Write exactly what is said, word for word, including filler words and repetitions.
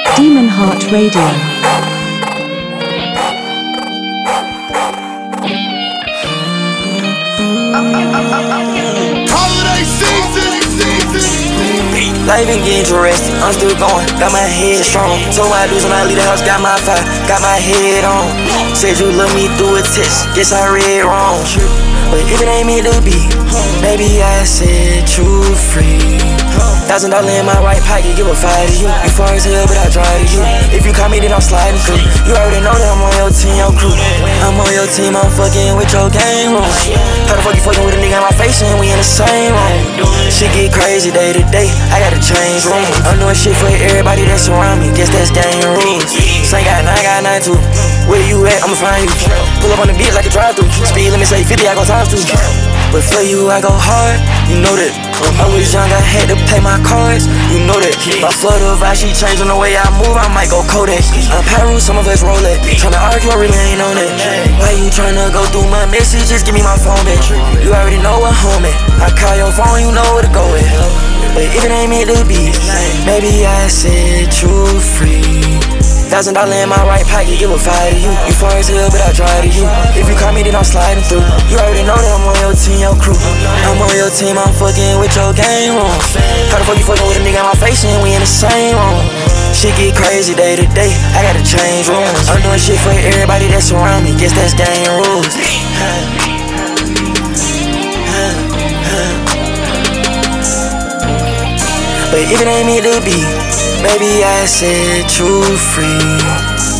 Demon Heart Radio. Holiday season, season. Life been getting dressed, I'm still going, got my head strong. Told my dudes when I leave the house, got my fire, got my head on. Said you love me through a test, guess I read wrong. But if it ain't meant to be, maybe I said you free. Thousand dollar in my right pocket, give a five to you. You far as hell, but I drive to you. If you call me, then I'm sliding through. You already know that I'm on your team, your crew. I'm on your team, I'm fucking with your game room. How the fuck you fucking with a nigga in my face and we in the same room? Shit get crazy day to day, I gotta change room. I'm doing shit for everybody that's around me, guess that's game rules. Same got nine, got nine too. Where you at, I'ma find you. Pull up on the beat like a drive-thru. Speed limit say fifty, I go times two. But for you, I go hard, you know that. I was young, I had to pay my cards, you know that. My flow the vibe, she changing the way I move, I might go Kodak. I'm Pyro, some of us roll it. Tryna argue, I really ain't on it. Why you tryna go through my messages? Give me my phone back. You already know what home at. I call your phone, you know where to go with. But if it ain't meant to be, maybe I said you free. Thousand dollar in my right pocket, give a five to you. You far as hell, but I drive to you. If you call me, then I'm sliding through. You already know that I'm on your team, your crew. I'm on your team, I'm fucking with your game room. How the fuck you fucking with a nigga in my face and we in the same room? Shit get crazy day to day, I gotta change rooms. I'm doing shit for everybody that's around me, guess that's game rules. But if it ain't meant to be, maybe I said you free.